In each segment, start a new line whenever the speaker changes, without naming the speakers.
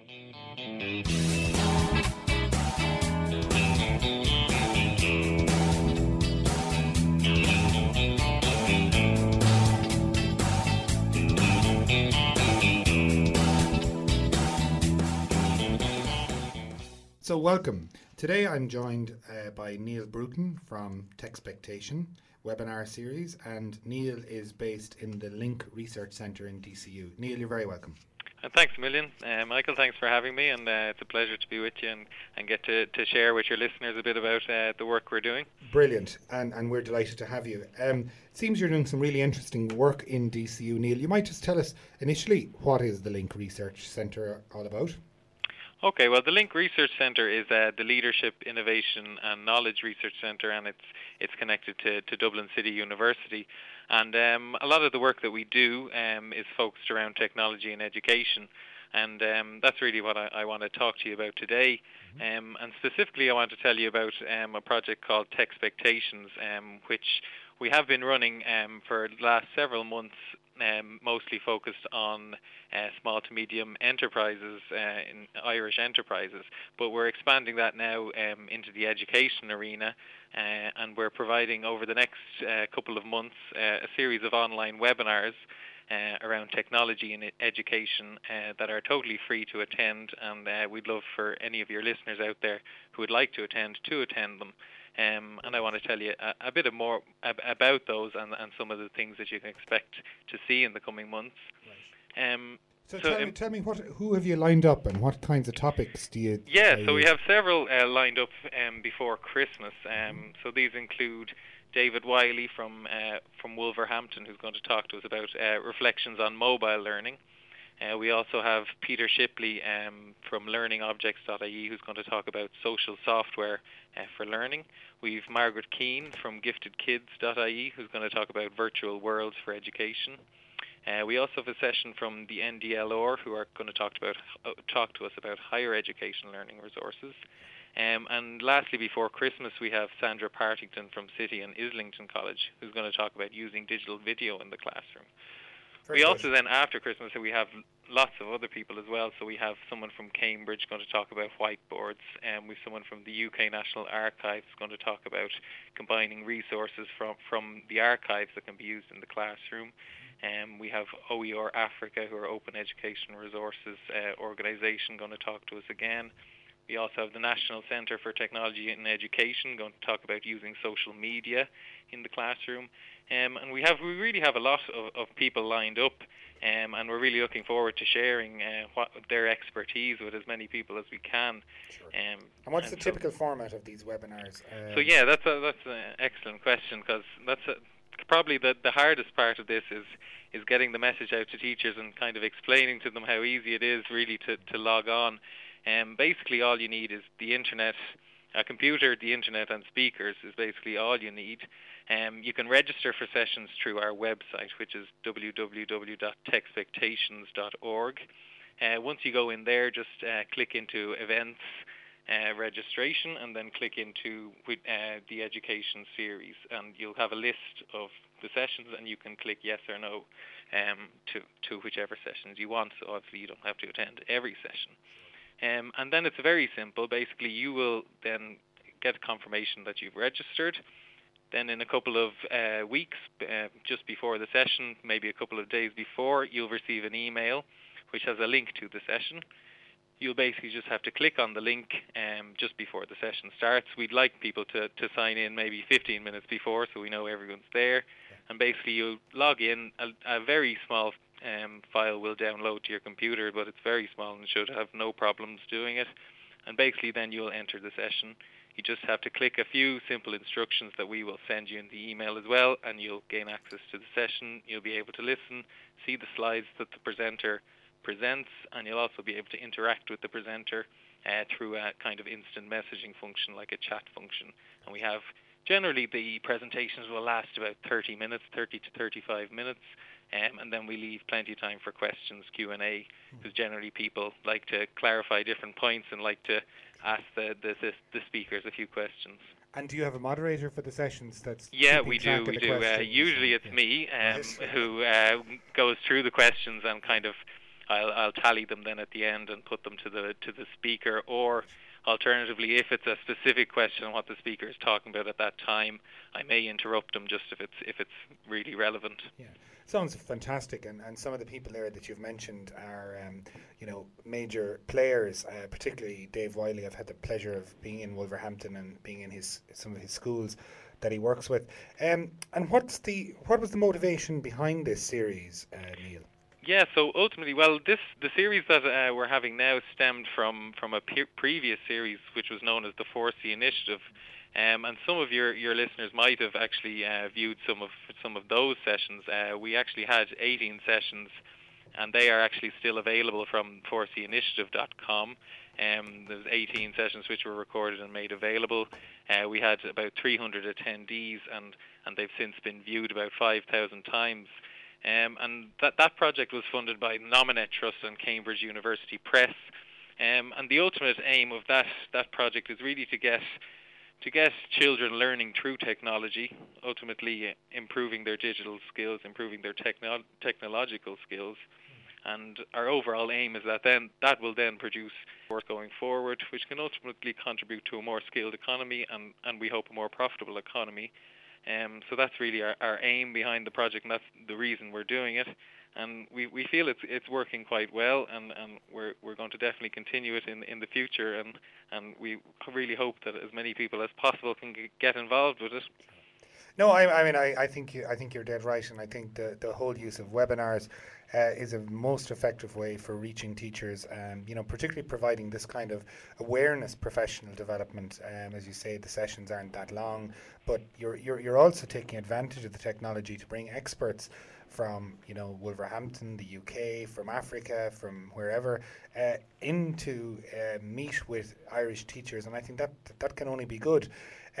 So welcome. Today I'm joined by Neil Bruton from Techspectation webinar series, and Neil is based in the Link Research Centre in DCU. Neil, you're very welcome.
Thanks a million. Michael, thanks for having me, and it's a pleasure to be with you and get to share with your listeners a bit about the work we're doing.
Brilliant, and we're delighted to have you. It seems you're doing some really interesting work in DCU, Neil. You might just tell us initially, what is the Link Research Centre all about?
Okay, well, the Link Research Centre is the Leadership, Innovation and Knowledge Research Centre, and it's connected to Dublin City University. And a lot of the work that we do is focused around technology and education, and that's really what I want to talk to you about today. And specifically, I want to tell you about a project called Techspectations, which we have been running for the last several months, mostly focused on small to medium enterprises, in Irish enterprises, but we're expanding that now into the education arena, and we're providing over the next couple of months a series of online webinars around technology and education that are totally free to attend, and we'd love for any of your listeners out there who would like to attend them. And I want to tell you a bit more about those and some of the things that you can expect to see in the coming months.
Right. So tell me who have you lined up and what kinds of topics do you...
So we have several lined up before Christmas. So these include David Wiley from Wolverhampton, who's going to talk to us about reflections on mobile learning. We also have Peter Shipley from learningobjects.ie, who's going to talk about social software for learning. We've Margaret Keane from giftedkids.ie, who's going to talk about virtual worlds for education. We also have a session from the NDLR, who are going to talk to us about higher education learning resources. And lastly, before Christmas, we have Sandra Partington from City and Islington College, who's going to talk about using digital video in the classroom. We also then, after Christmas, we have lots of other people as well. So we have someone from Cambridge going to talk about whiteboards, and we have someone from the UK National Archives going to talk about combining resources from the archives that can be used in the classroom. We have OER Africa, who are Open Education Resources organisation, going to talk to us again. We also have the National Centre for Technology and Education going to talk about using social media in the classroom. And we really have a lot of people lined up, and we're really looking forward to sharing their expertise with as many people as we can.
Sure. And what's the typical format of these webinars?
That's an excellent question, because that's probably the hardest part of this is getting the message out to teachers and kind of explaining to them how easy it is really to log on. Basically all you need is the internet, a computer, the internet and speakers is basically all you need. You can register for sessions through our website, which is www.techspectations.org. Once you go in there, just click into events, registration, and then click into the education series, and you'll have a list of the sessions, and you can click yes or no to whichever sessions you want. So obviously you don't have to attend every session. And then it's very simple. Basically, you will then get a confirmation that you've registered. Then in a couple of weeks, just before the session, maybe a couple of days before, you'll receive an email which has a link to the session. You'll basically just have to click on the link just before the session starts. We'd like people to sign in maybe 15 minutes before, so we know everyone's there. And basically you'll log in. A very small file will download to your computer, but it's very small and should have no problems doing it. And basically then you'll enter the session. You just have to click a few simple instructions that we will send you in the email as well, and you'll gain access to the session. You'll be able to listen, see the slides that the presenter presents, and you'll also be able to interact with the presenter through a kind of instant messaging function, like a chat function. And we have, generally the presentations will last about 30 minutes, 30 to 35 minutes, and then we leave plenty of time for questions, Q&A, because generally people like to clarify different points and like to ask the speakers a few questions.
And do you have a moderator for the sessions?
We do. Usually it's me who goes through the questions and kind of I'll tally them then at the end and put them to the speaker. Or alternatively, if it's a specific question on what the speaker is talking about at that time, I may interrupt them just if it's really relevant.
Yeah, sounds fantastic. And some of the people there that you've mentioned are major players. Particularly Dave Wiley. I've had the pleasure of being in Wolverhampton and being in some of his schools that he works with. And what was the motivation behind this series, Neil?
Yeah, so ultimately, the series that we're having now stemmed from a previous series, which was known as the 4C Initiative, and some of your listeners might have actually viewed some of those sessions. We actually had 18 sessions, and they are actually still available from 4cinitiative.com. There's 18 sessions which were recorded and made available. We had about 300 attendees, and they've since been viewed about 5,000 times. And that project was funded by Nominet Trust and Cambridge University Press. And the ultimate aim of that project is really to get children learning through technology, ultimately improving their digital skills, improving their technological skills. And our overall aim is that will then produce work going forward, which can ultimately contribute to a more skilled economy and we hope a more profitable economy. So that's really our aim behind the project, and that's the reason we're doing it. And we feel it's working quite well, and we're going to definitely continue it in the future, and we really hope that as many people as possible can get involved with it.
No, I think you're dead right, and I think the whole use of webinars is a most effective way for reaching teachers, particularly providing this kind of awareness, professional development. As you say, the sessions aren't that long, but you're also taking advantage of the technology to bring experts from Wolverhampton, the UK, from Africa, from wherever, into meet with Irish teachers, and I think that can only be good.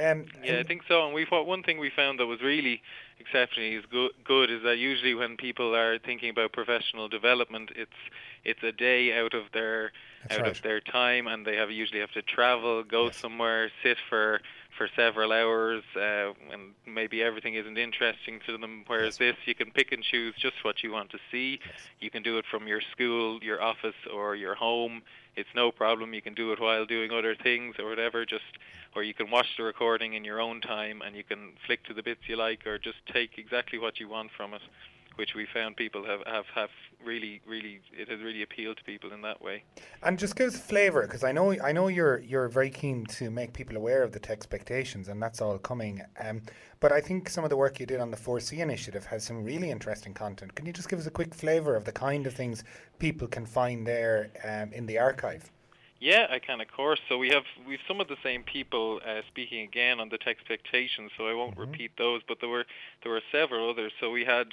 I think so. And one thing we found that was really exceptionally good is that usually when people are thinking about professional development, it's a day out of their their time, and they usually have to travel, go somewhere, sit for several hours, and maybe everything isn't interesting to them. Whereas this, you can pick and choose just what you want to see. You can do it from your school, your office, or your home. It's no problem. You can do it while doing other things or whatever, or you can watch the recording in your own time, and you can flick to the bits you like, or just take exactly what you want from it, which we found people have really, it has really appealed to people in that way.
And just give us a flavour, because I know you're very keen to make people aware of the Techspectations, and that's all coming. But I think some of the work you did on the 4C Initiative has some really interesting content. Can you just give us a quick flavour of the kind of things people can find there in the archive?
Yeah, I can, of course. So we've some of the same people speaking again on the Techspectations, so I won't repeat those, but there were several others. So we had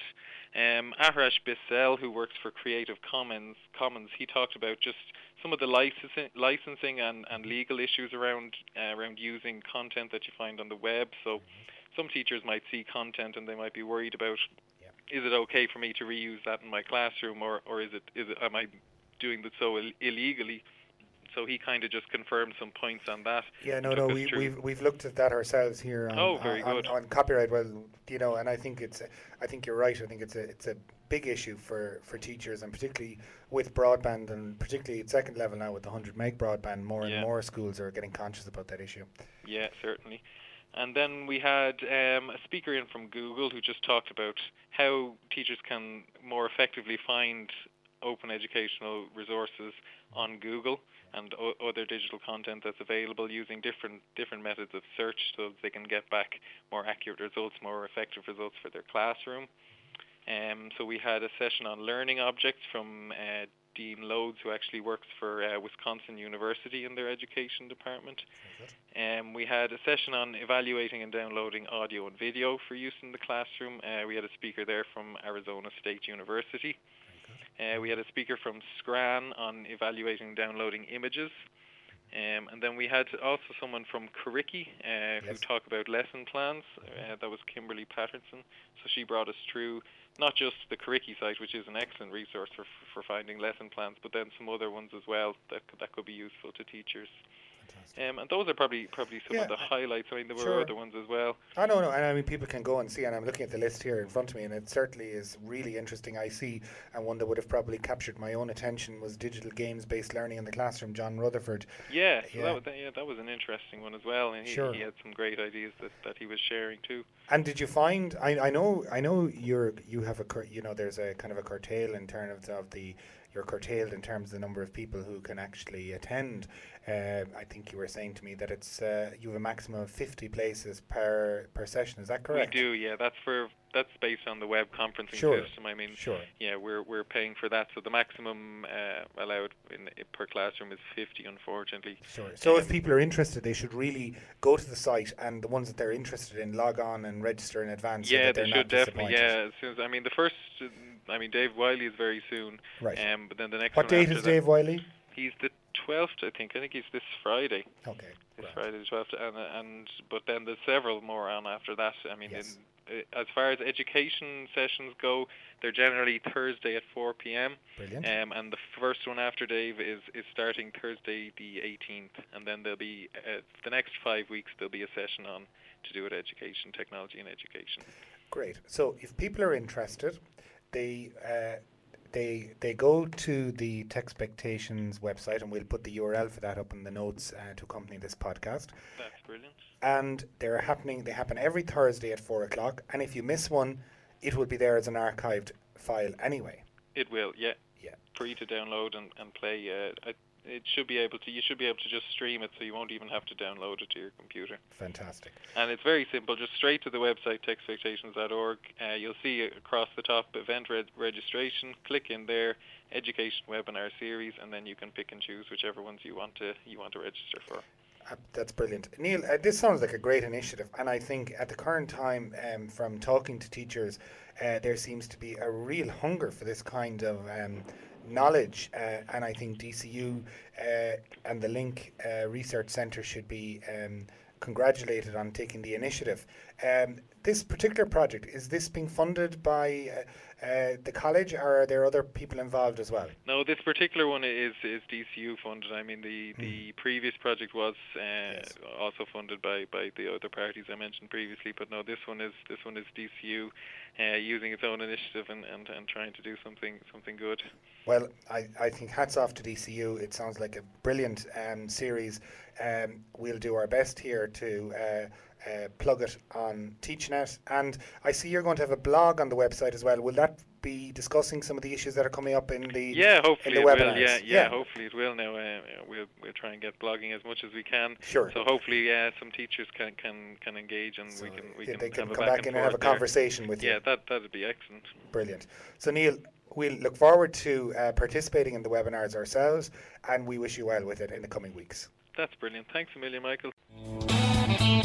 Arash Bissell, who works for Creative Commons. He talked about just some of the licensing and legal issues around using content that you find on the web. So some teachers might see content and they might be worried about, is it okay for me to reuse that in my classroom, or am I doing that so illegally? So he kind of just confirmed some points on that.
Yeah, we've looked at that ourselves here on copyright. Well, and I think you're right. I think it's a big issue for teachers, and particularly with broadband, and particularly at second level now with the 100 meg broadband, more and more schools are getting conscious about that issue.
Yeah, certainly. And then we had a speaker in from Google who just talked about how teachers can more effectively find open educational resources on Google and other digital content that's available using different methods of search, so they can get back more accurate results, more effective results for their classroom. So we had a session on learning objects from Dean Loads, who actually works for Wisconsin University in their education department. We had a session on evaluating and downloading audio and video for use in the classroom. We had a speaker there from Arizona State University. We had a speaker from Scran on evaluating and downloading images. And then we had also someone from Curriki who talked about lesson plans. That was Kimberly Patterson. So she brought us through not just the Curriki site, which is an excellent resource for finding lesson plans, but then some other ones as well that could be useful to teachers. And those are probably some of the highlights. I mean, there were other ones as well.
I know, and I mean, people can go and see, and I'm looking at the list here in front of me, and it certainly is really interesting. I see, and one that would have probably captured my own attention was digital games-based learning in the classroom, John Rutherford.
Yeah, so that was an interesting one as well, and he had some great ideas that he was sharing too.
And did you find? I know you have there's a kind of a curtail in terms of you're curtailed in terms of the number of people who can actually attend. I think you were saying to me that it's you have a maximum of 50 places per session. Is that correct?
We do, yeah. That's based on the web conferencing system. I mean, yeah, we're paying for that. So the maximum allowed per classroom is 50, unfortunately.
Sure. So if people are interested, they should really go to the site, and the ones that they're interested in, log on and register in advance.
Yeah,
so
they should definitely. Yeah, as soon as the first. Dave Wiley is very soon.
Right.
But then the next.
What date is Dave Wiley?
He's the 12th, I think. I think he's this Friday.
Okay.
This Friday the 12th, but then there's several more on after that. I mean, as far as education sessions go, they're generally Thursday at 4 p.m.
Brilliant.
And the first one after Dave is starting Thursday the 18th, and then there'll be the next 5 weeks there'll be a session on to do with education, technology, and education.
Great. So if people are interested, they go to the Techspectations website, and we'll put the URL for that up in the notes to accompany this podcast.
That's brilliant. And
they happen every Thursday at 4 o'clock, and if you miss one, it will be there as an archived file anyway.
It will, yeah. Free to download and play. You should be able to just stream it, so you won't even have to download it to your computer.
Fantastic.
And it's very simple. Just straight to the website, techspectations.org. You'll see across the top event registration. Click in there, education webinar series, and then you can pick and choose whichever ones you want to register for.
That's brilliant. Neil, this sounds like a great initiative, and I think at the current time, from talking to teachers, there seems to be a real hunger for this kind of knowledge, and I think DCU and the Link Research Centre should be congratulated on taking the initiative. This particular project, is this being funded by the college, or are there other people involved as well?
No, this particular one is DCU funded. I mean, the previous project was also funded by the other parties I mentioned previously, but no, this one is DCU using its own initiative and trying to do something good.
Well, I think hats off to DCU. It sounds like a brilliant series. We'll do our best here to plug it on TeachNet, and I see you're going to have a blog on the website as well. Will that be discussing some of the issues that are coming up in the
hopefully
in the
it
webinars?
will. Hopefully it will. Now we'll try and get blogging as much as we can.
Sure.
So hopefully some teachers can engage, and so we can
come
have
back in and have a conversation with you.
Yeah, that'd be excellent.
Brilliant. So Neil, we'll look forward to participating in the webinars ourselves, and we wish you well with it in the coming weeks.
That's brilliant. Thanks a million, Michael.